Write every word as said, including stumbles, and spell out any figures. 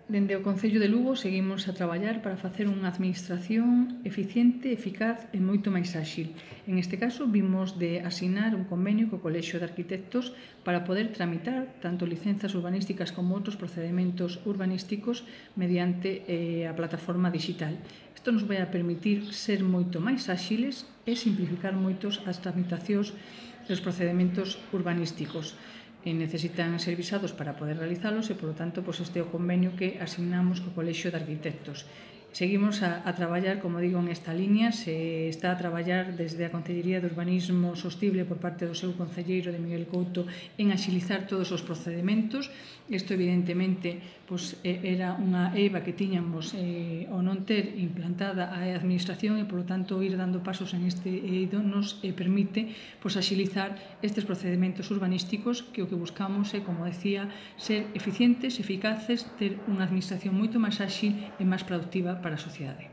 Dende o Concello de Lugo seguimos a traballar para facer unha administración eficiente, eficaz e moito máis áxil. En este caso, vimos de asinar un convenio co Colexio de Arquitectos para poder tramitar tanto licenzas urbanísticas como outros procedementos urbanísticos mediante eh, a plataforma digital. Isto nos vai a permitir ser moito máis áxiles e simplificar moitos as tramitacións dos procedementos urbanísticos. E necesitan ser visados para poder realizalos e, polo tanto, pois este é o convenio que asignamos co Colexio de Arquitectos. Seguimos a, a traballar, como digo, en esta línea. Se está a traballar desde a Concellería de Urbanismo Sostible por parte do seu concelleiro de Miguel Couto en axilizar todos os procedementos. Isto, evidentemente, pois, era unha eiva que tiñamos eh, ao non ter implantada a administración e, polo tanto, ir dando pasos en este eido nos eh, permite pois, axilizar estes procedementos urbanísticos que o que buscamos é, como decía, ser eficientes, eficaces, ter unha administración moito máis áxil e máis productiva para a sociedade.